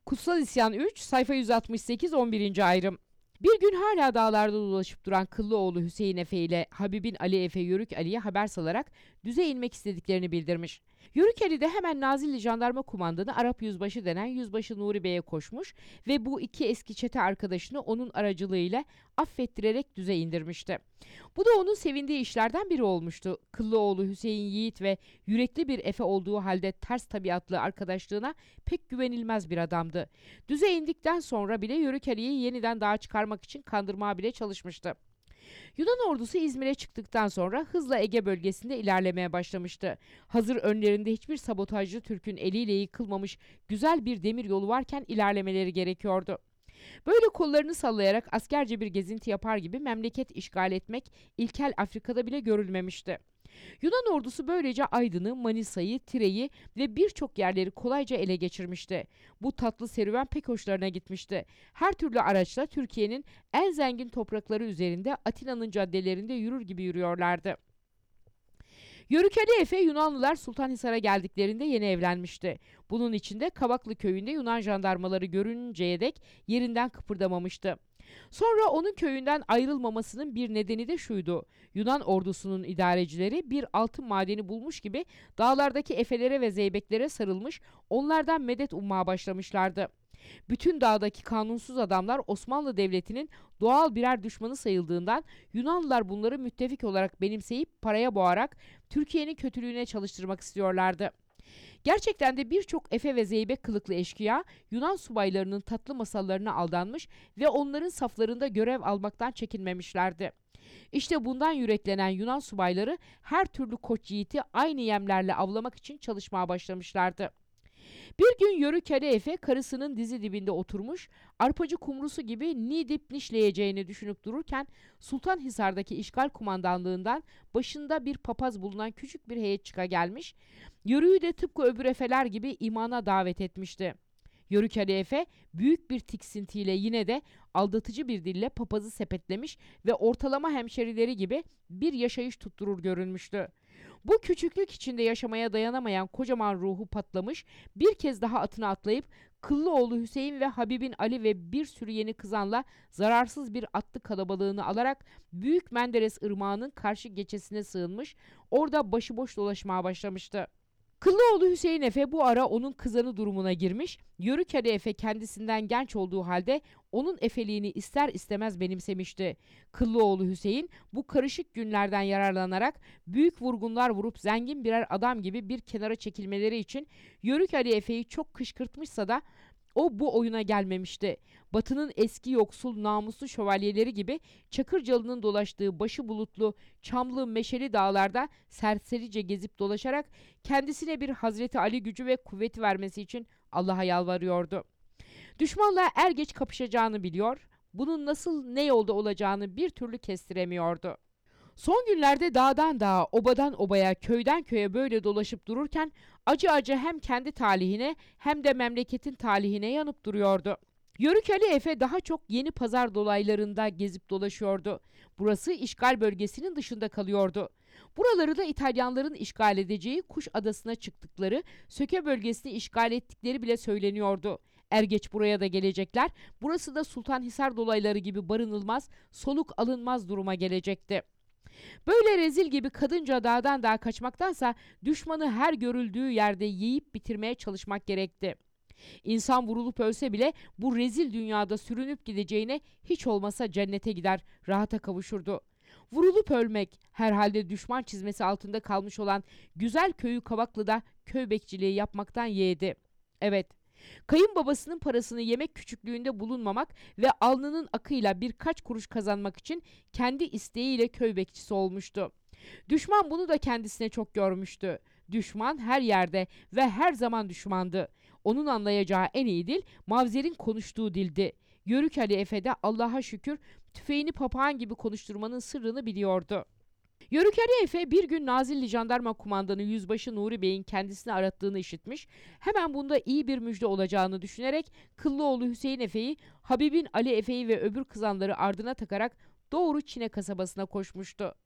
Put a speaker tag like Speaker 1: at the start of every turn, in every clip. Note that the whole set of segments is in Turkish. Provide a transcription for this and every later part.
Speaker 1: Kutsal İsyan 3, sayfa 168, 11. ayrım. Bir gün hala dağlarda dolaşıp duran Kıllıoğlu Hüseyin Efe ile Habibin Ali Efe Yörük Ali'ye haber salarak düze inmek istediklerini bildirmiş. Yörük Ali de hemen Nazilli Jandarma Kumandanı Arap Yüzbaşı denen Yüzbaşı Nuri Bey'e koşmuş ve bu iki eski çete arkadaşını onun aracılığıyla affettirerek düze indirmişti. Bu da onun sevindiği işlerden biri olmuştu. Kıllıoğlu Hüseyin yiğit ve yürekli bir Efe olduğu halde ters tabiatlı arkadaşlığına pek güvenilmez bir adamdı. Düze indikten sonra bile Yörük Ali'yi yeniden dağa çıkarmak için kandırmaya bile çalışmıştı. Yunan ordusu İzmir'e çıktıktan sonra hızla Ege bölgesinde ilerlemeye başlamıştı. Hazır önlerinde hiçbir sabotajcı Türk'ün eliyle yıkılmamış güzel bir demir yolu varken ilerlemeleri gerekiyordu. Böyle kollarını sallayarak askerce bir gezinti yapar gibi memleket işgal etmek ilkel Afrika'da bile görülmemişti. Yunan ordusu böylece Aydın'ı, Manisa'yı, Tire'yi ve birçok yerleri kolayca ele geçirmişti. Bu tatlı serüven pek hoşlarına gitmişti. Her türlü araçla Türkiye'nin en zengin toprakları üzerinde Atina'nın caddelerinde yürür gibi yürüyorlardı. Yörük Ali Efe Yunanlılar Sultanhisar'a geldiklerinde yeni evlenmişti. Bunun için de Kavaklı köyünde Yunan jandarmaları görünceye dek yerinden kıpırdamamıştı. Sonra onun köyünden ayrılmamasının bir nedeni de şuydu. Yunan ordusunun idarecileri bir altın madeni bulmuş gibi dağlardaki efelere ve zeybeklere sarılmış, onlardan medet ummaya başlamışlardı. Bütün dağdaki kanunsuz adamlar Osmanlı Devleti'nin doğal birer düşmanı sayıldığından Yunanlılar bunları müttefik olarak benimseyip paraya boğarak Türkiye'nin kötülüğüne çalıştırmak istiyorlardı. Gerçekten de birçok efe ve zeybek kılıklı eşkıya Yunan subaylarının tatlı masallarına aldanmış ve onların saflarında görev almaktan çekinmemişlerdi. İşte bundan yüreklenen Yunan subayları her türlü koç yiğiti aynı yemlerle avlamak için çalışmaya başlamışlardı. Bir gün Yörük Ali Efe karısının dizi dibinde oturmuş, arpacı kumrusu gibi nidip nişleyeceğini düşünüp dururken Sultanhisar'daki işgal kumandanlığından başında bir papaz bulunan küçük bir heyet çıka gelmiş, Yörük'ü de tıpkı öbür efeler gibi imana davet etmişti. Yörük Ali Efe büyük bir tiksintiyle yine de aldatıcı bir dille papazı sepetlemiş ve ortalama hemşerileri gibi bir yaşayış tutturur görünmüştü. Bu küçüklük içinde yaşamaya dayanamayan kocaman ruhu patlamış, bir kez daha atına atlayıp Kıllıoğlu Hüseyin ve Habibin Ali ve bir sürü yeni kızanla zararsız bir atlı kalabalığını alarak Büyük Menderes Irmağı'nın karşı geçesine sığınmış, orada başıboş dolaşmaya başlamıştı. Kıllıoğlu Hüseyin Efe bu ara onun kızanı durumuna girmiş, Yörük Ali Efe kendisinden genç olduğu halde onun efeliğini ister istemez benimsemişti. Kıllıoğlu Hüseyin bu karışık günlerden yararlanarak büyük vurgunlar vurup zengin birer adam gibi bir kenara çekilmeleri için Yörük Ali Efe'yi çok kışkırtmışsa da o bu oyuna gelmemişti. Batı'nın eski yoksul namuslu şövalyeleri gibi Çakırcalı'nın dolaştığı başı bulutlu, çamlı, meşeli dağlarda serserice gezip dolaşarak kendisine bir Hazreti Ali gücü ve kuvveti vermesi için Allah'a yalvarıyordu. Düşmanla er geç kapışacağını biliyor, bunun nasıl ne yolda olacağını bir türlü kestiremiyordu. Son günlerde dağdan dağa, obadan obaya, köyden köye böyle dolaşıp dururken acı acı hem kendi talihine hem de memleketin talihine yanıp duruyordu. Yörük Ali Efe daha çok Yeni Pazar dolaylarında gezip dolaşıyordu. Burası işgal bölgesinin dışında kalıyordu. Buraları da İtalyanların işgal edeceği Kuş Adası'na çıktıkları, Söke bölgesini işgal ettikleri bile söyleniyordu. Er geç buraya da gelecekler, burası da Sultanhisar dolayları gibi barınılmaz, soluk alınmaz duruma gelecekti. Böyle rezil gibi kadınca dağdan dağa kaçmaktansa düşmanı her görüldüğü yerde yiyip bitirmeye çalışmak gerekti. İnsan vurulup ölse bile bu rezil dünyada sürünüp gideceğine hiç olmasa cennete gider, rahata kavuşurdu. Vurulup ölmek herhalde düşman çizmesi altında kalmış olan güzel köyü Kavaklı'da köy bekçiliği yapmaktan yeğdi. Evet, kayınbabasının parasını yemek küçüklüğünde bulunmamak ve alnının akıyla birkaç kuruş kazanmak için kendi isteğiyle köy bekçisi olmuştu. Düşman bunu da kendisine çok görmüştü. Düşman her yerde ve her zaman düşmandı. Onun anlayacağı en iyi dil Mavzer'in konuştuğu dildi. Yörük Ali Efe de Allah'a şükür tüfeğini papağan gibi konuşturmanın sırrını biliyordu. Yörük Ali Efe bir gün Nazilli Jandarma Kumandanı Yüzbaşı Nuri Bey'in kendisini arattığını işitmiş, hemen bunda iyi bir müjde olacağını düşünerek Kıllıoğlu Hüseyin Efe'yi, Habibin Ali Efe'yi ve öbür kızanları ardına takarak doğru Çine kasabasına koşmuştu.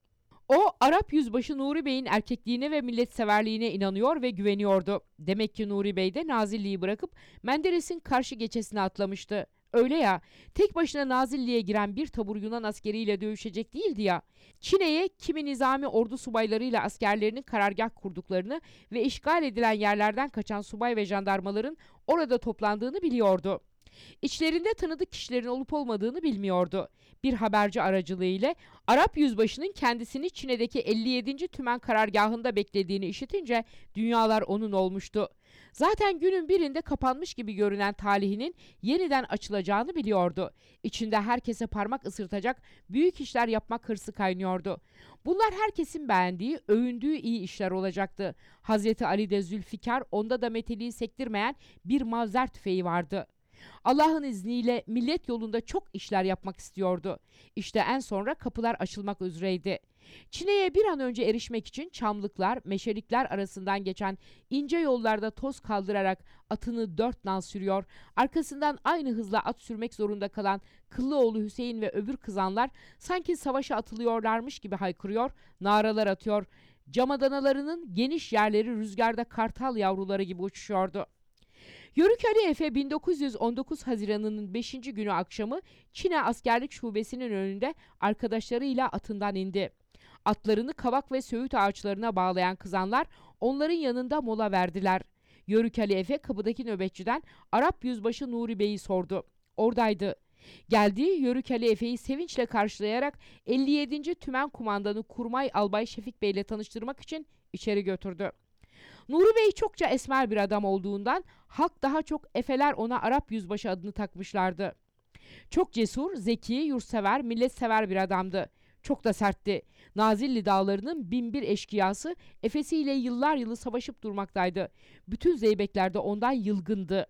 Speaker 1: O, Arap yüzbaşı Nuri Bey'in erkekliğine ve milletseverliğine inanıyor ve güveniyordu. Demek ki Nuri Bey de Nazilli'yi bırakıp Menderes'in karşı geçesine atlamıştı. Öyle ya, tek başına Nazilli'ye giren bir tabur Yunan askeriyle dövüşecek değildi ya. Çine'ye kimi nizami ordu subaylarıyla askerlerinin karargah kurduklarını ve işgal edilen yerlerden kaçan subay ve jandarmaların orada toplandığını biliyordu. İçlerinde tanıdık kişilerin olup olmadığını bilmiyordu. Bir haberci aracılığıyla Arap yüzbaşının kendisini Çine'deki 57. Tümen karargahında beklediğini işitince dünyalar onun olmuştu. Zaten günün birinde kapanmış gibi görünen talihinin yeniden açılacağını biliyordu. İçinde herkese parmak ısırtacak büyük işler yapmak hırsı kaynıyordu. Bunlar herkesin beğendiği, övündüğü iyi işler olacaktı. Hazreti Ali'de Zülfikar, onda da meteliği sektirmeyen bir mavzer tüfeği vardı. Allah'ın izniyle millet yolunda çok işler yapmak istiyordu. İşte en sonra kapılar açılmak üzereydi. Çine'ye bir an önce erişmek için çamlıklar, meşelikler arasından geçen ince yollarda toz kaldırarak atını 4 nal sürüyor, arkasından aynı hızla at sürmek zorunda kalan Kıllıoğlu Hüseyin ve öbür kızanlar sanki savaşa atılıyorlarmış gibi haykırıyor, naralar atıyor, camadanalarının geniş yerleri rüzgarda kartal yavruları gibi uçuşuyordu. Yörük Ali Efe 1919 Haziran'ının 5. günü akşamı Çine Askerlik Şubesi'nin önünde arkadaşlarıyla atından indi. Atlarını kavak ve söğüt ağaçlarına bağlayan kızanlar onların yanında mola verdiler. Yörük Ali Efe kapıdaki nöbetçiden Arap yüzbaşı Nuri Bey'i sordu. Oradaydı. Geldiği Yörük Ali Efe'yi sevinçle karşılayarak 57. Tümen Kumandanı Kurmay Albay Şefik Bey ile tanıştırmak için içeri götürdü. Nuri Bey çokça esmer bir adam olduğundan halk daha çok Efeler ona Arap yüzbaşı adını takmışlardı. Çok cesur, zeki, yurtsever, milletsever bir adamdı. Çok da sertti. Nazilli dağlarının binbir eşkıyası Efesiyle yıllar yılı savaşıp durmaktaydı. Bütün zeybekler de ondan yılgındı.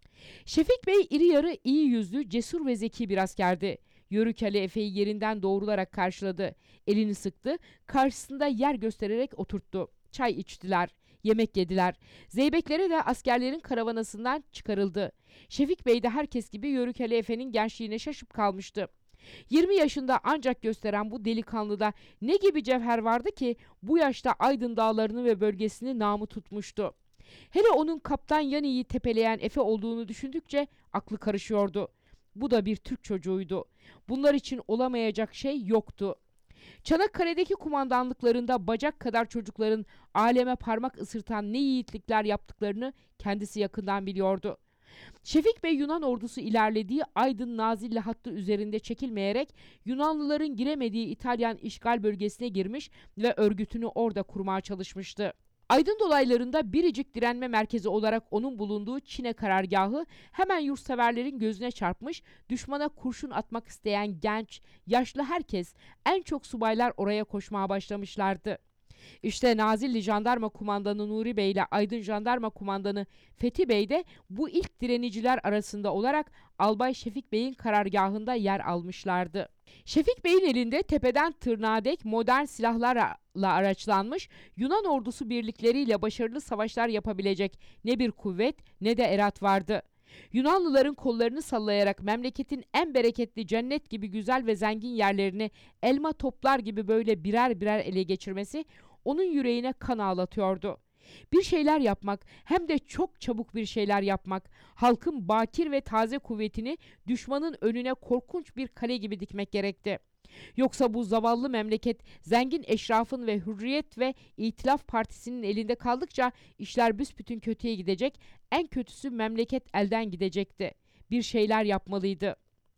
Speaker 1: Şefik Bey iri yarı, iyi yüzlü, cesur ve zeki bir askerdi. Yörük Ali Efe'yi yerinden doğrularak karşıladı. Elini sıktı, karşısında yer göstererek oturttu. Çay içtiler. Yemek yediler. Zeybeklere de askerlerin karavanasından çıkarıldı. Şefik Bey de herkes gibi Yörük Ali Efe'nin gençliğine şaşıp kalmıştı. 20 yaşında ancak gösteren bu delikanlıda ne gibi cevher vardı ki bu yaşta Aydın dağlarını ve bölgesini namı tutmuştu. Hele onun Kaptan Yani'yi tepeleyen Efe olduğunu düşündükçe aklı karışıyordu. Bu da bir Türk çocuğuydu. Bunlar için olamayacak şey yoktu. Çanakkale'deki kumandanlıklarında bacak kadar çocukların aleme parmak ısırtan ne yiğitlikler yaptıklarını kendisi yakından biliyordu. Şefik Bey Yunan ordusu ilerlediği Aydın-Nazilli hattı üzerinde çekilmeyerek Yunanlıların giremediği İtalyan işgal bölgesine girmiş ve örgütünü orada kurmaya çalışmıştı. Aydın dolaylarında biricik direnme merkezi olarak onun bulunduğu Çine karargahı hemen yurtseverlerin gözüne çarpmış, düşmana kurşun atmak isteyen genç, yaşlı herkes, en çok subaylar oraya koşmaya başlamışlardı. İşte Nazilli Jandarma Kumandanı Nuri Bey ile Aydın Jandarma Kumandanı Fethi Bey de bu ilk direniciler arasında olarak Albay Şefik Bey'in karargahında yer almışlardı. Şefik Bey'in elinde tepeden tırnağa dek modern silahlarla araçlanmış Yunan ordusu birlikleriyle başarılı savaşlar yapabilecek ne bir kuvvet ne de erat vardı. Yunanlıların kollarını sallayarak memleketin en bereketli cennet gibi güzel ve zengin yerlerini elma toplar gibi böyle birer birer ele geçirmesi onun yüreğine kan ağlatıyordu. Bir şeyler yapmak, hem de çok çabuk bir şeyler yapmak, halkın bakir ve taze kuvvetini düşmanın önüne korkunç bir kale gibi dikmek gerekti. Yoksa bu zavallı memleket zengin eşrafın ve Hürriyet ve İtilaf Partisi'nin elinde kaldıkça işler büsbütün kötüye gidecek, en kötüsü memleket elden gidecekti. Bir şeyler yapmalıydı.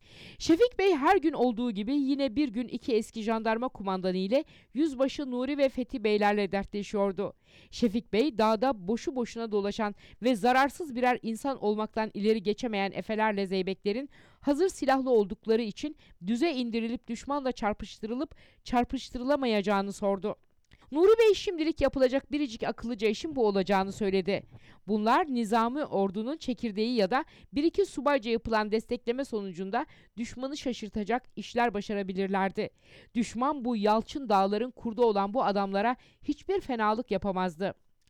Speaker 1: Şefik Bey her gün olduğu gibi yine bir gün iki eski jandarma kumandanı ile Yüzbaşı Nuri ve Fethi Beylerle dertleşiyordu. Şefik Bey dağda boşu boşuna dolaşan ve zararsız birer insan olmaktan ileri geçemeyen efelerle zeybeklerin hazır silahlı oldukları için düze indirilip düşmanla çarpıştırılıp çarpıştırılamayacağını sordu. Nuri Bey şimdilik yapılacak biricik akıllıca işin bu olacağını söyledi. Bunlar nizami ordunun çekirdeği ya da bir iki subayca yapılan destekleme sonucunda düşmanı şaşırtacak işler başarabilirlerdi. Düşman bu yalçın dağların kurdu olan bu adamlara hiçbir fenalık yapamazdı.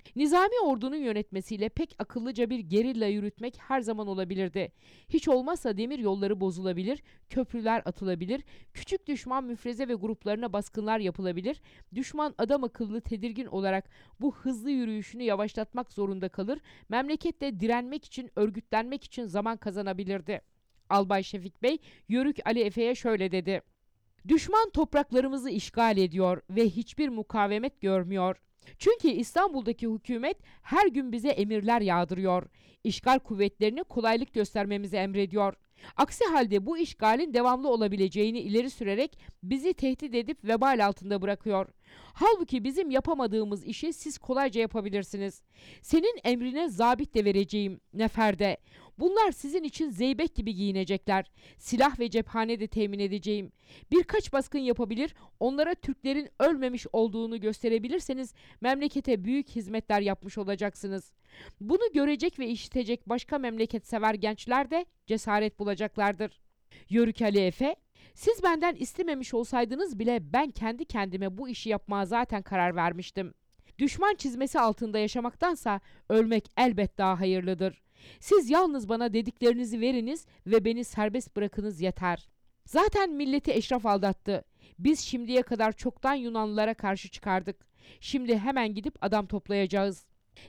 Speaker 1: Nizami ordunun yönetmesiyle pek akıllıca bir gerilla yürütmek her zaman olabilirdi. Hiç olmazsa demir yolları bozulabilir, köprüler atılabilir, küçük düşman müfreze ve gruplarına baskınlar yapılabilir, düşman adam akıllı tedirgin olarak bu hızlı yürüyüşünü yavaşlatmak zorunda kalır, memlekette direnmek için, örgütlenmek için zaman kazanabilirdi. Albay Şefik Bey, Yörük Ali Efe'ye şöyle dedi: "Düşman topraklarımızı işgal ediyor ve hiçbir mukavemet görmüyor. Çünkü İstanbul'daki hükümet her gün bize emirler yağdırıyor. İşgal kuvvetlerini kolaylık göstermemizi emrediyor. Aksi halde bu işgalin devamlı olabileceğini ileri sürerek bizi tehdit edip vebal altında bırakıyor. Halbuki bizim yapamadığımız işi siz kolayca yapabilirsiniz. Senin emrine zabit de vereceğim, neferde. Bunlar sizin için zeybek gibi giyinecekler. Silah ve cephane de temin edeceğim. Birkaç baskın yapabilir, onlara Türklerin ölmemiş olduğunu gösterebilirseniz memlekete büyük hizmetler yapmış olacaksınız. Bunu görecek ve işitecek başka memleketsever gençler de cesaret bulacaklardır." Yörük Ali Efe, "Siz benden istememiş olsaydınız bile ben kendi kendime bu işi yapmaya zaten karar vermiştim. Düşman çizmesi altında yaşamaktansa ölmek elbet daha hayırlıdır. Siz yalnız bana dediklerinizi veriniz ve beni serbest bırakınız yeter. Zaten milleti eşraf aldattı. Biz şimdiye kadar çoktan Yunanlılara karşı çıkardık. Şimdi hemen gidip adam toplayacağız."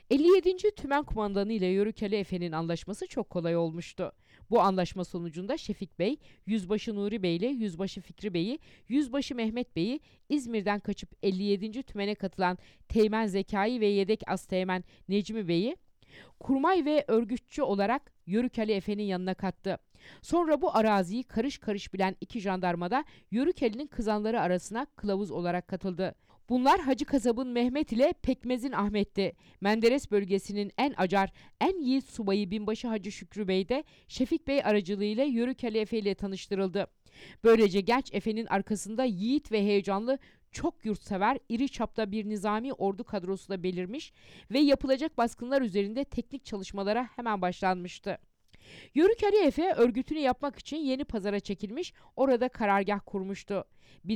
Speaker 1: 57. Tümen Kumandanı ile Yörük Ali Efe'nin anlaşması çok kolay olmuştu. Bu anlaşma sonucunda Şefik Bey, Yüzbaşı Nuri Bey ile Yüzbaşı Fikri Bey'i, Yüzbaşı Mehmet Bey'i, İzmir'den kaçıp 57. Tümen'e katılan Teğmen Zekai ve yedek asteğmen Necmi Bey'i, kurmay ve örgütçü olarak Yörük Ali Efe'nin yanına kattı. Sonra bu araziyi karış karış bilen iki jandarma da Yörük Ali'nin kızanları arasına kılavuz olarak katıldı. Bunlar Hacı Kasab'ın Mehmet ile Pekmez'in Ahmet'ti. Menderes bölgesinin en acar, en yiğit subayı Binbaşı Hacı Şükrü Bey de Şefik Bey aracılığıyla Yörük Ali Efe ile tanıştırıldı. Böylece genç Efe'nin arkasında yiğit ve heyecanlı, çok yurtsever, iri çapta bir nizami ordu kadrosu da belirmiş ve yapılacak baskınlar üzerinde teknik çalışmalara hemen başlanmıştı. Yörük Ali Efe örgütünü yapmak için Yeni Pazar'a çekilmiş, orada karargah kurmuştu.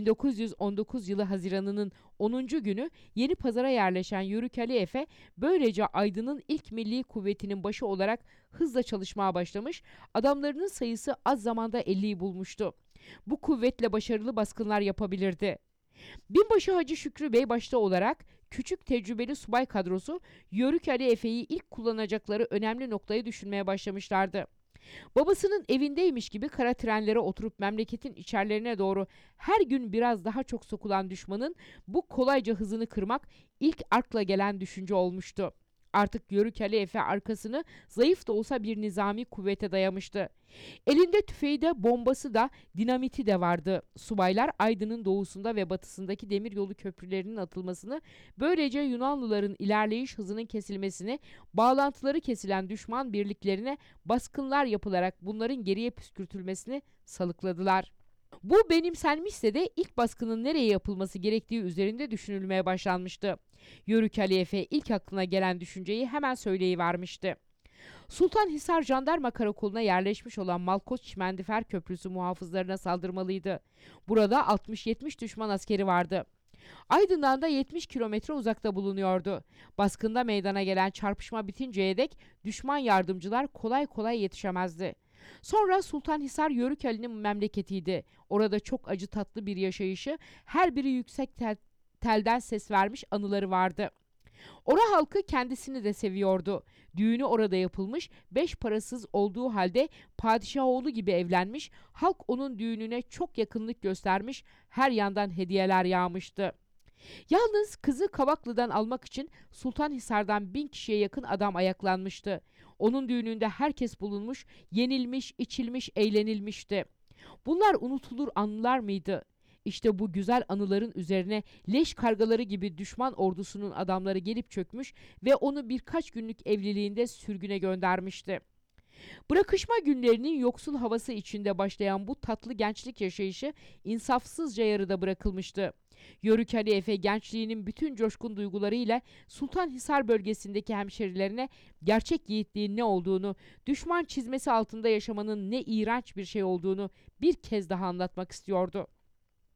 Speaker 1: 1919 yılı Haziran'ının 10. günü Yeni Pazar'a yerleşen Yörük Ali Efe böylece Aydın'ın ilk milli kuvvetinin başı olarak hızla çalışmaya başlamış, adamlarının sayısı az zamanda 50'yi bulmuştu. Bu kuvvetle başarılı baskınlar yapabilirdi. Binbaşı Hacı Şükrü Bey başta olarak küçük tecrübeli subay kadrosu Yörük Ali Efe'yi ilk kullanacakları önemli noktayı düşünmeye başlamışlardı. Babasının evindeymiş gibi kara trenlere oturup memleketin içerlerine doğru her gün biraz daha çok sokulan düşmanın bu kolayca hızını kırmak ilk akla gelen düşünce olmuştu. Artık Yörük Ali Efe arkasını zayıf da olsa bir nizami kuvvete dayamıştı. Elinde tüfeği de bombası da dinamiti de vardı. Subaylar Aydın'ın doğusunda ve batısındaki demiryolu köprülerinin atılmasını, böylece Yunanlıların ilerleyiş hızının kesilmesini, bağlantıları kesilen düşman birliklerine baskınlar yapılarak bunların geriye püskürtülmesini salıkladılar. Bu benimsenmişse de ilk baskının nereye yapılması gerektiği üzerinde düşünülmeye başlanmıştı. Yörük Ali Efe ilk aklına gelen düşünceyi hemen söyleyivermişti. Sultanhisar Jandarma Karakolu'na yerleşmiş olan Malkoç Çimendifer Köprüsü muhafızlarına saldırmalıydı. Burada 60-70 düşman askeri vardı. Aydın'dan da 70 kilometre uzakta bulunuyordu. Baskında meydana gelen çarpışma bitinceye dek düşman yardımcılar kolay kolay yetişemezdi. Sonra Sultanhisar Yörük Ali'nin memleketiydi. Orada çok acı tatlı bir yaşayışı, her biri yüksek telden ses vermiş anıları vardı. Ora halkı kendisini de seviyordu. Düğünü orada yapılmış, 5 parasız olduğu halde padişah oğlu gibi evlenmiş, halk onun düğününe çok yakınlık göstermiş, her yandan hediyeler yağmıştı. Yalnız kızı Kavaklı'dan almak için Sultanhisar'dan 1000 kişiye yakın adam ayaklanmıştı. Onun düğününde herkes bulunmuş, yenilmiş, içilmiş, eğlenilmişti. Bunlar unutulur anılar mıydı? İşte bu güzel anıların üzerine leş kargaları gibi düşman ordusunun adamları gelip çökmüş ve onu birkaç günlük evliliğinde sürgüne göndermişti. Bırakışma günlerinin yoksul havası içinde başlayan bu tatlı gençlik yaşayışı insafsızca yarıda bırakılmıştı. Yörük Ali Efe gençliğinin bütün coşkun duygularıyla Sultanhisar bölgesindeki hemşerilerine gerçek yiğitliğin ne olduğunu, düşman çizmesi altında yaşamanın ne iğrenç bir şey olduğunu bir kez daha anlatmak istiyordu.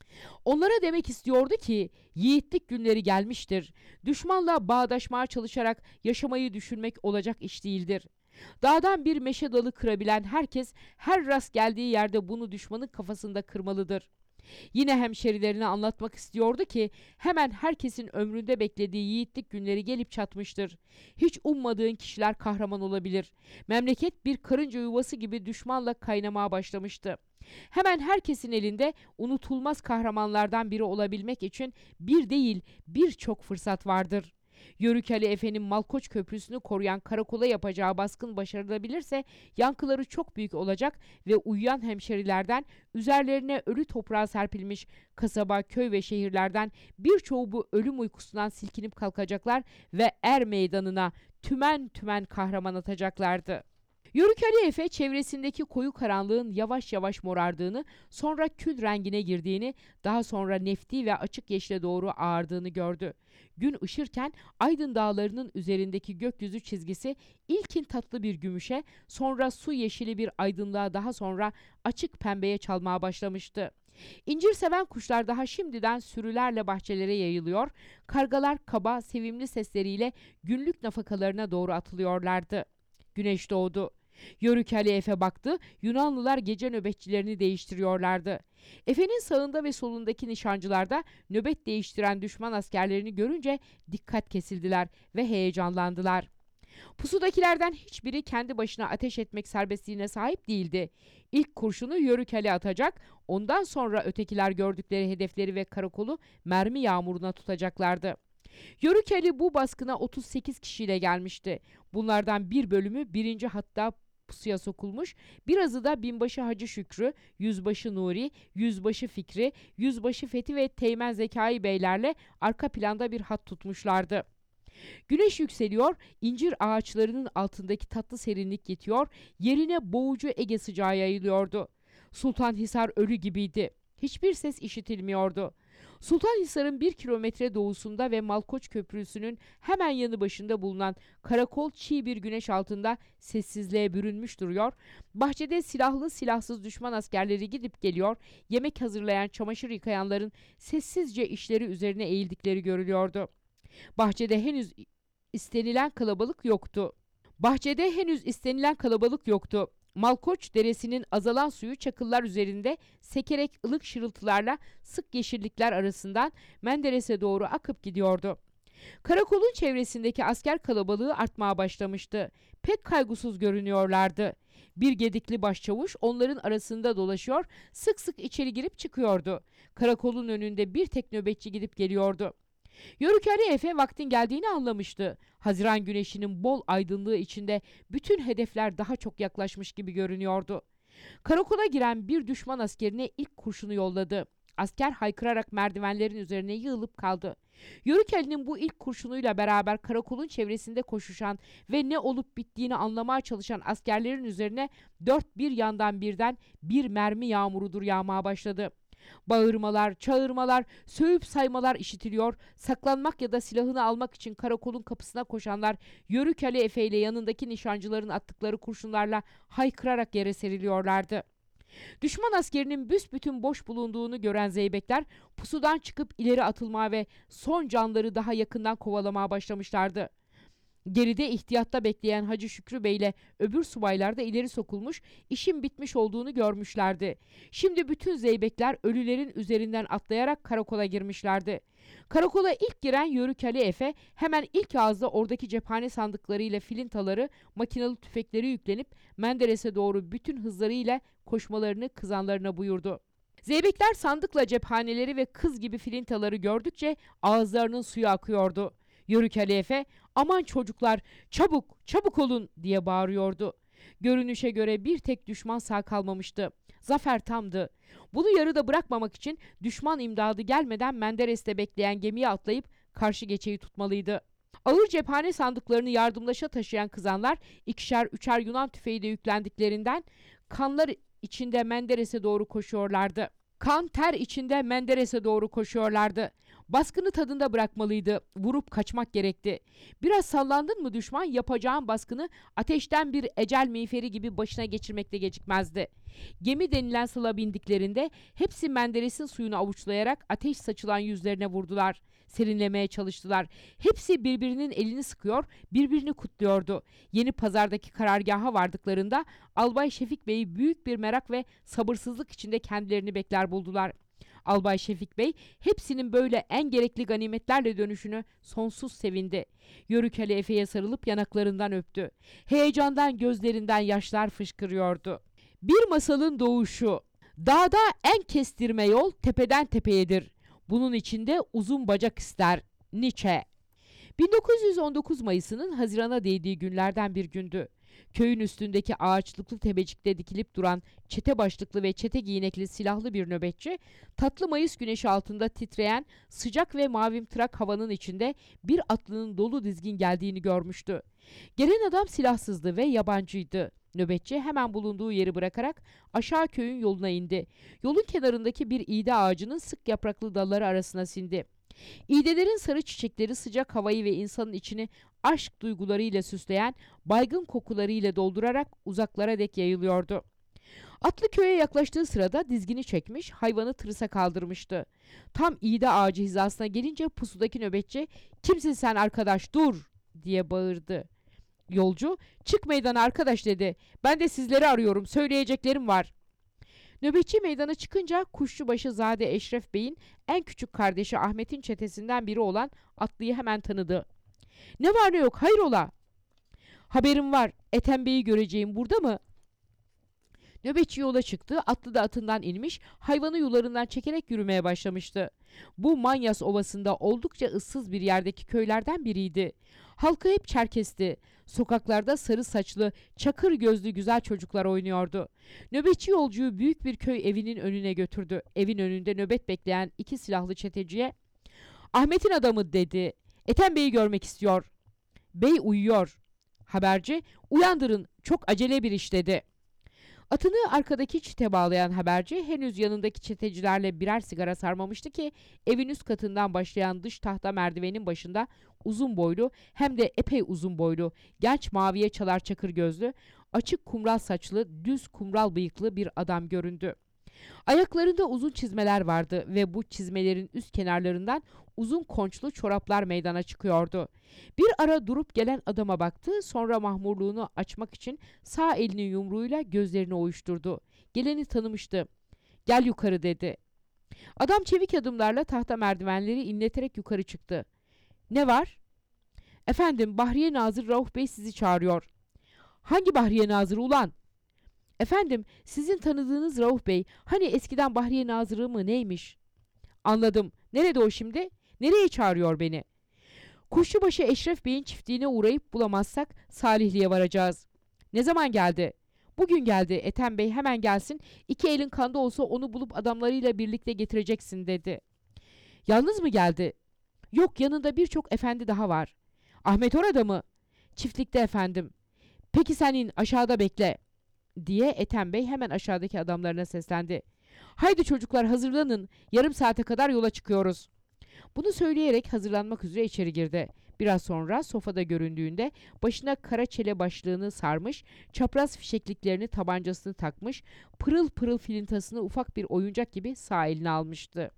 Speaker 1: Onlara demek istiyordu ki yiğitlik günleri gelmiştir. Düşmanla bağdaşmaya çalışarak yaşamayı düşünmek olacak iş değildir. Dağdan bir meşe dalı kırabilen herkes her rast geldiği yerde bunu düşmanın kafasında kırmalıdır. Yine hemşerilerine anlatmak istiyordu ki hemen herkesin ömründe beklediği yiğitlik günleri gelip çatmıştır. Hiç ummadığın kişiler kahraman olabilir. Memleket bir karınca yuvası gibi düşmanla kaynamaya başlamıştı. Hemen herkesin elinde unutulmaz kahramanlardan biri olabilmek için bir değil birçok fırsat vardır. Yörük Ali Efe'nin Malkoç Köprüsü'nü koruyan karakola yapacağı baskın başarılabilirse yankıları çok büyük olacak ve uyuyan hemşerilerden üzerlerine ölü toprağa serpilmiş kasaba, köy ve şehirlerden birçoğu bu ölüm uykusundan silkinip kalkacaklar ve er meydanına tümen tümen kahraman atacaklardı. Yörük Ali Efe çevresindeki koyu karanlığın yavaş yavaş morardığını, sonra kül rengine girdiğini, daha sonra nefti ve açık yeşile doğru ağardığını gördü. Gün ışırken Aydın dağlarının üzerindeki gökyüzü çizgisi ilkin tatlı bir gümüşe, sonra su yeşili bir aydınlığa, daha sonra açık pembeye çalmaya başlamıştı. İncir seven kuşlar daha şimdiden sürülerle bahçelere yayılıyor, kargalar kaba, sevimli sesleriyle günlük nafakalarına doğru atılıyorlardı. Güneş doğdu. Yörük Ali Efe baktı, Yunanlılar gece nöbetçilerini değiştiriyorlardı. Efe'nin sağında ve solundaki nişancılarda nöbet değiştiren düşman askerlerini görünce dikkat kesildiler ve heyecanlandılar. Pusudakilerden hiçbiri kendi başına ateş etmek serbestliğine sahip değildi. İlk kurşunu Yörük Ali atacak, ondan sonra ötekiler gördükleri hedefleri ve karakolu mermi yağmuruna tutacaklardı. Yörük Ali bu baskına 38 kişiyle gelmişti. Bunlardan bir bölümü birinci hatta pusuya sokulmuş, birazı da binbaşı Hacı Şükrü, yüzbaşı Nuri, yüzbaşı Fikri, yüzbaşı Fethi ve Teğmen Zekai beylerle arka planda bir hat tutmuşlardı. Güneş yükseliyor, incir ağaçlarının altındaki tatlı serinlik yetiyor, yerine boğucu Ege sıcağı yayılıyordu. Sultanhisar ölü gibiydi. Hiçbir ses işitilmiyordu. Sultanhisar'ın 1 kilometre doğusunda ve Malkoç Köprüsü'nün hemen yanı başında bulunan karakol çiğ bir güneş altında sessizliğe bürünmüş duruyor. Bahçede silahlı silahsız düşman askerleri gidip geliyor, yemek hazırlayan, çamaşır yıkayanların sessizce işleri üzerine eğildikleri görülüyordu. Bahçede henüz istenilen kalabalık yoktu. Malkoç deresinin azalan suyu çakıllar üzerinde sekerek ılık şırıltılarla sık yeşillikler arasından Menderes'e doğru akıp gidiyordu. Karakolun çevresindeki asker kalabalığı artmaya başlamıştı. Pek kaygısız görünüyorlardı. Bir gedikli başçavuş onların arasında dolaşıyor, sık sık içeri girip çıkıyordu. Karakolun önünde bir tek nöbetçi gidip geliyordu. Yörük Ali Efe vaktin geldiğini anlamıştı. Haziran güneşinin bol aydınlığı içinde bütün hedefler daha çok yaklaşmış gibi görünüyordu. Karakola giren bir düşman askerine ilk kurşunu yolladı. Asker haykırarak merdivenlerin üzerine yığılıp kaldı. Yörük Ali'nin bu ilk kurşunuyla beraber karakolun çevresinde koşuşan ve ne olup bittiğini anlamaya çalışan askerlerin üzerine dört bir yandan birden bir mermi yağmurudur yağmaya başladı. Bağırmalar, çağırmalar, sövüp saymalar işitiliyor, saklanmak ya da silahını almak için karakolun kapısına koşanlar Yörük Ali Efe ile yanındaki nişancıların attıkları kurşunlarla haykırarak yere seriliyorlardı. Düşman askerinin büsbütün boş bulunduğunu gören zeybekler pusudan çıkıp ileri atılmaya ve son canları daha yakından kovalamaya başlamışlardı. Geride ihtiyatta bekleyen Hacı Şükrü Bey ile öbür subaylar da ileri sokulmuş, işin bitmiş olduğunu görmüşlerdi. Şimdi bütün zeybekler ölülerin üzerinden atlayarak karakola girmişlerdi. Karakola ilk giren Yörük Ali Efe hemen ilk ağızda oradaki cephane sandıkları ile filintaları, makinalı tüfekleri yüklenip Menderes'e doğru bütün hızlarıyla koşmalarını kızanlarına buyurdu. Zeybekler sandıkla cephaneleri ve kız gibi filintaları gördükçe ağızlarının suyu akıyordu. Yörük Ali Efe, "Aman çocuklar, çabuk, çabuk olun!" diye bağırıyordu. Görünüşe göre bir tek düşman sağ kalmamıştı. Zafer tamdı. Bunu yarıda bırakmamak için düşman imdadı gelmeden Menderes'te bekleyen gemiye atlayıp karşı geçeyi tutmalıydı. Ağır cephane sandıklarını yardımlaşa taşıyan kızanlar ikişer üçer Yunan tüfeği de yüklendiklerinden kanlar içinde Menderes'e doğru koşuyorlardı. Kan ter içinde Menderes'e doğru koşuyorlardı. Baskını tadında bırakmalıydı. Vurup kaçmak gerekti. Biraz sallandın mı düşman, yapacağın baskını ateşten bir ecel miğferi gibi başına geçirmekte gecikmezdi. Gemi denilen sıla bindiklerinde hepsi Menderes'in suyunu avuçlayarak ateş saçılan yüzlerine vurdular. Serinlemeye çalıştılar. Hepsi birbirinin elini sıkıyor, birbirini kutluyordu. Yeni Pazar'daki karargaha vardıklarında Albay Şefik Bey'i büyük bir merak ve sabırsızlık içinde kendilerini bekler buldular. Albay Şefik Bey hepsinin böyle en gerekli ganimetlerle dönüşünü sonsuz sevindi. Yörük Ali Efe'ye sarılıp yanaklarından öptü. Heyecandan gözlerinden yaşlar fışkırıyordu. Bir masalın doğuşu. Dağda en kestirme yol tepeden tepeyedir. Bunun içinde uzun bacak ister. Nietzsche. 1919 Mayıs'ının Haziran'a değdiği günlerden bir gündü. Köyün üstündeki ağaçlıklı tepecikte dikilip duran çete başlıklı ve çete giyinekli silahlı bir nöbetçi, tatlı Mayıs güneşi altında titreyen sıcak ve mavimtırak havanın içinde bir atlının dolu dizgin geldiğini görmüştü. Gelen adam silahsızdı ve yabancıydı. Nöbetçi hemen bulunduğu yeri bırakarak aşağı köyün yoluna indi. Yolun kenarındaki bir iğde ağacının sık yapraklı dalları arasına sindi. İğdelerin sarı çiçekleri sıcak havayı ve insanın içini aşk duygularıyla süsleyen baygın kokularıyla doldurarak uzaklara dek yayılıyordu. Atlı köye yaklaştığı sırada dizgini çekmiş, hayvanı tırısa kaldırmıştı. Tam iğde ağacı hizasına gelince pusudaki nöbetçi "Kimsin sen arkadaş, dur!" diye bağırdı. Yolcu "Çık meydana arkadaş" dedi. "Ben de sizleri arıyorum, söyleyeceklerim var." Nöbetçi meydana çıkınca Kuşçubaşı Zade Eşref Bey'in en küçük kardeşi Ahmet'in çetesinden biri olan atlıyı hemen tanıdı. "Ne var ne yok, hayrola?" "Haberim var, Ethem Bey'i göreceğim, burada mı?" Nöbetçi yola çıktı, atlı da atından inmiş, hayvanı yularından çekerek yürümeye başlamıştı. Bu Manyas Ovası'nda oldukça ıssız bir yerdeki köylerden biriydi. Halkı hep Çerkesti. Sokaklarda sarı saçlı, çakır gözlü güzel çocuklar oynuyordu. Nöbetçi yolcuyu büyük bir köy evinin önüne götürdü. Evin önünde nöbet bekleyen iki silahlı çeteciye "Ahmet'in adamı" dedi. "Ethem Bey'i görmek istiyor." "Bey uyuyor." Haberci "Uyandırın, çok acele bir iş" dedi. Atını arkadaki çite bağlayan haberci henüz yanındaki çetecilerle birer sigara sarmamıştı ki evin üst katından başlayan dış tahta merdivenin başında uzun boylu, hem de epey uzun boylu, genç maviye çalar çakır gözlü, açık kumral saçlı, düz kumral bıyıklı bir adam göründü. Ayaklarında uzun çizmeler vardı ve bu çizmelerin üst kenarlarından uzun konçlu çoraplar meydana çıkıyordu. Bir ara durup gelen adama baktı, sonra mahmurluğunu açmak için sağ elinin yumruğuyla gözlerini ovuşturdu. Geleni tanımıştı. "Gel yukarı" dedi. Adam çevik adımlarla tahta merdivenleri inleterek yukarı çıktı. "Ne var?" "Efendim, Bahriye Nazır Rauf Bey sizi çağırıyor." "Hangi Bahriye Nazırı ulan?" "Efendim, sizin tanıdığınız Rauf Bey, hani eskiden Bahriye Nazırı mı neymiş?" "Anladım. Nerede o şimdi? Nereye çağırıyor beni?" "Kuşçubaşı Eşref Bey'in çiftliğine uğrayıp bulamazsak Salihli'ye varacağız." "Ne zaman geldi?" "Bugün geldi. Ethem Bey hemen gelsin. 2 elin kanda olsa onu bulup adamlarıyla birlikte getireceksin" dedi. "Yalnız mı geldi?" "Yok, yanında birçok efendi daha var." "Ahmet orada mı?" "Çiftlikte efendim." "Peki sen in, aşağıda bekle" diye Ethem Bey hemen aşağıdaki adamlarına seslendi. "Haydi çocuklar, hazırlanın. Yarım saate kadar yola çıkıyoruz." Bunu söyleyerek hazırlanmak üzere içeri girdi. Biraz sonra sofada göründüğünde başına kara çele başlığını sarmış, çapraz fişekliklerini tabancasını takmış, pırıl pırıl filintasını ufak bir oyuncak gibi sağ eline almıştı.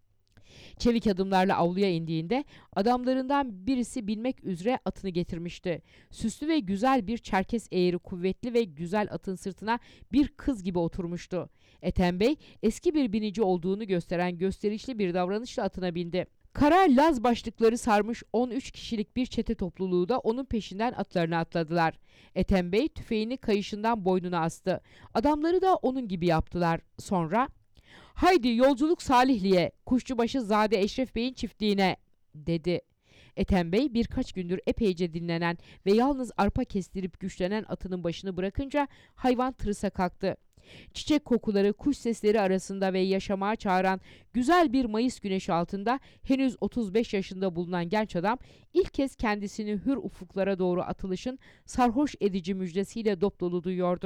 Speaker 1: Çevik adımlarla avluya indiğinde adamlarından birisi binmek üzere atını getirmişti. Süslü ve güzel bir Çerkes eğri kuvvetli ve güzel atın sırtına bir kız gibi oturmuştu. Ethem Bey eski bir binici olduğunu gösteren gösterişli bir davranışla atına bindi. Kara Laz başlıkları sarmış 13 kişilik bir çete topluluğu da onun peşinden atlarına atladılar. Ethem Bey tüfeğini kayışından boynuna astı. Adamları da onun gibi yaptılar. Sonra "Haydi yolculuk Salihli'ye, Kuşçubaşı Zade Eşref Bey'in çiftliğine" dedi. Ethem Bey birkaç gündür epeyce dinlenen ve yalnız arpa kestirip güçlenen atının başını bırakınca hayvan tırısa kalktı. Çiçek kokuları, kuş sesleri arasında ve yaşamaya çağıran güzel bir Mayıs güneşi altında henüz 35 yaşında bulunan genç adam ilk kez kendisini hür ufuklara doğru atılışın sarhoş edici müjdesiyle dopdolu duyuyordu.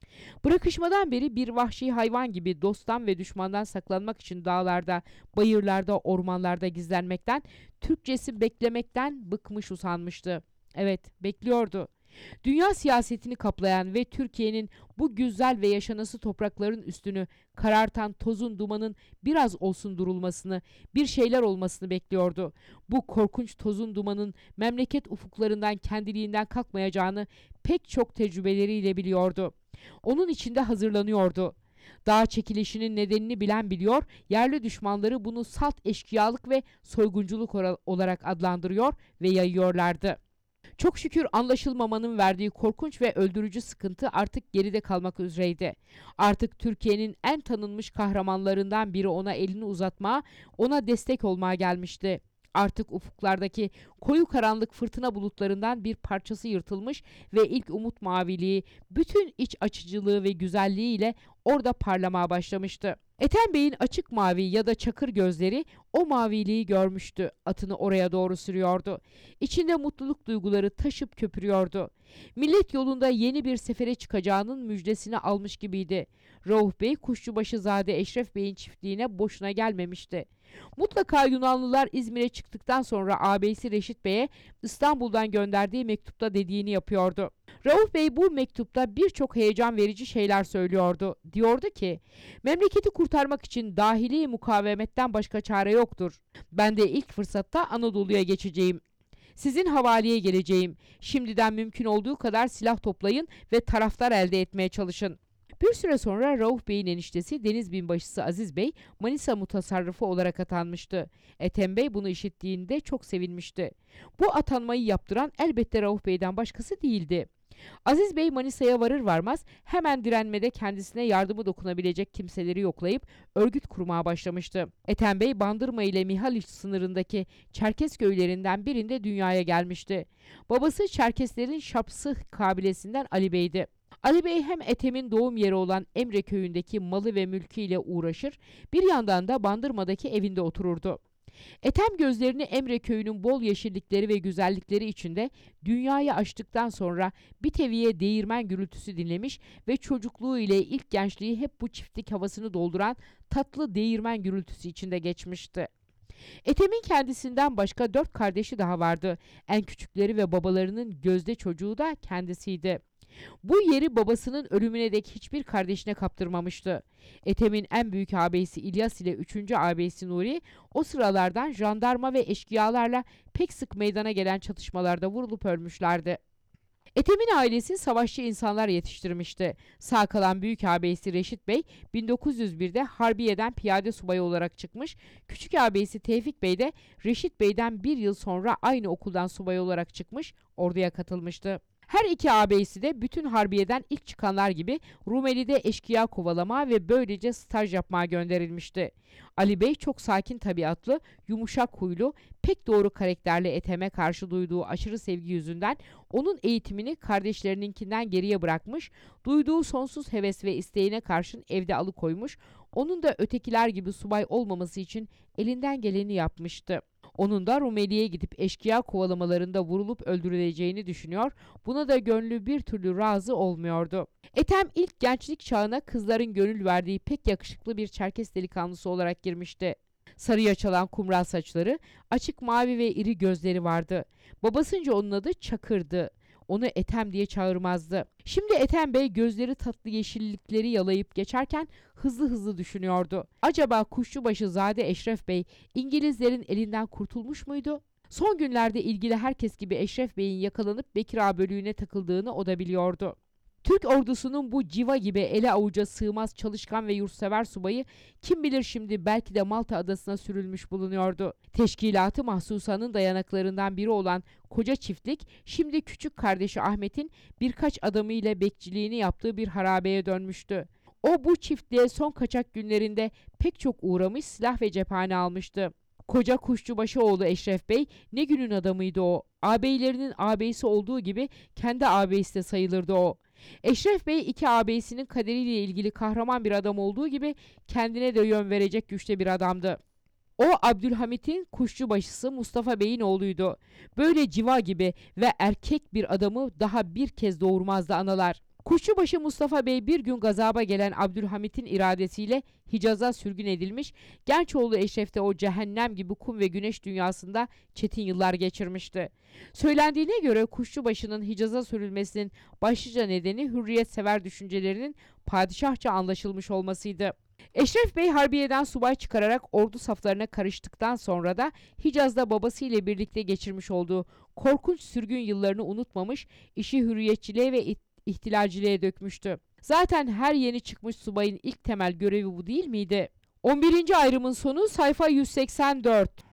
Speaker 1: Bırakışmadan beri bir vahşi hayvan gibi dosttan ve düşmandan saklanmak için dağlarda, bayırlarda, ormanlarda gizlenmekten, Türkçesi beklemekten bıkmış usanmıştı. Evet, bekliyordu. Dünya siyasetini kaplayan ve Türkiye'nin bu güzel ve yaşanası toprakların üstünü karartan tozun dumanın biraz olsun durulmasını, bir şeyler olmasını bekliyordu. Bu korkunç tozun dumanın memleket ufuklarından kendiliğinden kalkmayacağını pek çok tecrübeleriyle biliyordu. Onun içinde hazırlanıyordu. Dağ çekilişinin nedenini bilen biliyor, yerli düşmanları bunu salt eşkıyalık ve soygunculuk olarak adlandırıyor ve yayıyorlardı. Çok şükür anlaşılmamanın verdiği korkunç ve öldürücü sıkıntı artık geride kalmak üzereydi. Artık Türkiye'nin en tanınmış kahramanlarından biri ona elini uzatmaya, ona destek olmaya gelmişti. Artık ufuklardaki koyu karanlık fırtına bulutlarından bir parçası yırtılmış ve ilk umut maviliği bütün iç açıcılığı ve güzelliğiyle orada parlamaya başlamıştı. Ethem Bey'in açık mavi ya da çakır gözleri o maviliği görmüştü. Atını oraya doğru sürüyordu. İçinde mutluluk duyguları taşıp köpürüyordu. Millet yolunda yeni bir sefere çıkacağının müjdesini almış gibiydi. Rauf Bey, Kuşçubaşızade Eşref Bey'in çiftliğine boşuna gelmemişti. Mutlaka Yunanlılar İzmir'e çıktıktan sonra ağabeysi Reşit Bey'e İstanbul'dan gönderdiği mektupta dediğini yapıyordu. Rauf Bey bu mektupta birçok heyecan verici şeyler söylüyordu. Diyordu ki, memleketi kurtarmak için dahili mukavemetten başka çare yoktur. Ben de ilk fırsatta Anadolu'ya geçeceğim. Sizin havaleye geleceğim. Şimdiden mümkün olduğu kadar silah toplayın ve taraftar elde etmeye çalışın. Bir süre sonra Rauf Bey'in eniştesi Deniz Binbaşısı Aziz Bey Manisa mutasarrıfı olarak atanmıştı. Ethem Bey bunu işittiğinde çok sevinmişti. Bu atanmayı yaptıran elbette Rauf Bey'den başkası değildi. Aziz Bey Manisa'ya varır varmaz hemen direnmede kendisine yardımı dokunabilecek kimseleri yoklayıp örgüt kurmaya başlamıştı. Ethem Bey Bandırma ile Mihaliç sınırındaki Çerkes köylerinden birinde dünyaya gelmişti. Babası Çerkeslerin Şapsıh kabilesinden Ali Bey'di. Ali Bey hem Ethem'in doğum yeri olan Emre köyündeki malı ve mülküyle uğraşır, bir yandan da Bandırma'daki evinde otururdu. Ethem gözlerini Emre köyünün bol yeşillikleri ve güzellikleri içinde dünyayı aştıktan sonra bir teviye değirmen gürültüsü dinlemiş ve çocukluğu ile ilk gençliği hep bu çiftlik havasını dolduran tatlı değirmen gürültüsü içinde geçmişti. Ethem'in kendisinden başka 4 kardeşi daha vardı. En küçükleri ve babalarının gözde çocuğu da kendisiydi. Bu yeri babasının ölümüne dek hiçbir kardeşine kaptırmamıştı. Ethem'in en büyük ağabeysi İlyas ile 3. ağabeysi Nuri o sıralardan jandarma ve eşkıyalarla pek sık meydana gelen çatışmalarda vurulup ölmüşlerdi. Ethem'in ailesi savaşçı insanlar yetiştirmişti. Sağ kalan büyük ağabeysi Reşit Bey 1901'de Harbiye'den piyade subayı olarak çıkmış, küçük ağabeysi Tevfik Bey de Reşit Bey'den bir yıl sonra aynı okuldan subay olarak çıkmış, orduya katılmıştı. Her iki ağabeysi de bütün Harbiye'den ilk çıkanlar gibi Rumeli'de eşkıya kovalama ve böylece staj yapmaya gönderilmişti. Ali Bey çok sakin tabiatlı, yumuşak huylu, pek doğru karakterli Ethem'e karşı duyduğu aşırı sevgi yüzünden onun eğitimini kardeşlerininkinden geriye bırakmış, duyduğu sonsuz heves ve isteğine karşın evde alıkoymuş, onun da ötekiler gibi subay olmaması için elinden geleni yapmıştı. Onun da Rumeli'ye gidip eşkıya kovalamalarında vurulup öldürüleceğini düşünüyor, buna da gönlü bir türlü razı olmuyordu. Ethem ilk gençlik çağına kızların gönül verdiği pek yakışıklı bir Çerkes delikanlısı olarak girmişti. Sarıya çalan kumral saçları, açık mavi ve iri gözleri vardı. Babasınca onun adı Çakır'dı. Onu Ethem diye çağırmazdı. Şimdi Ethem Bey gözleri tatlı yeşillikleri yalayıp geçerken hızlı hızlı düşünüyordu. Acaba Kuşçubaşızade Eşref Bey İngilizlerin elinden kurtulmuş muydu? Son günlerde ilgili herkes gibi Eşref Bey'in yakalanıp Bekir Ağa bölüğüne takıldığını o da biliyordu. Türk ordusunun bu civa gibi ele avuca sığmaz çalışkan ve yurtsever subayı kim bilir şimdi belki de Malta adasına sürülmüş bulunuyordu. Teşkilatı Mahsusa'nın dayanaklarından biri olan koca çiftlik şimdi küçük kardeşi Ahmet'in birkaç adamıyla bekçiliğini yaptığı bir harabeye dönmüştü. O bu çiftliğe son kaçak günlerinde pek çok uğramış silah ve cephane almıştı. Koca Kuşçubaşıoğlu Eşref Bey ne günün adamıydı o. Ağabeylerinin ağabeysi olduğu gibi kendi ağabeysi de sayılırdı o. Eşref Bey iki ağabeyisinin kaderiyle ilgili kahraman bir adam olduğu gibi kendine de yön verecek güçte bir adamdı. O Abdülhamit'in kuşçubaşısı Mustafa Bey'in oğluydu. Böyle civa gibi ve erkek bir adamı daha bir kez doğurmazdı analar. Kuşçubaşı Mustafa Bey bir gün gazaba gelen Abdülhamit'in iradesiyle Hicaz'a sürgün edilmiş, genç oğlu Eşref de o cehennem gibi kum ve güneş dünyasında çetin yıllar geçirmişti. Söylendiğine göre Kuşçubaşı'nın Hicaz'a sürülmesinin başlıca nedeni hürriyetsever düşüncelerinin padişahça anlaşılmış olmasıydı. Eşref Bey harbiyeden subay çıkararak ordu saflarına karıştıktan sonra da Hicaz'da babasıyla birlikte geçirmiş olduğu korkunç sürgün yıllarını unutmamış, işi hürriyetçiliğe ve ihtilalciliğe dökmüştü. Zaten her yeni çıkmış subayın ilk temel görevi bu değil miydi? 11. ayrımın sonu sayfa 184.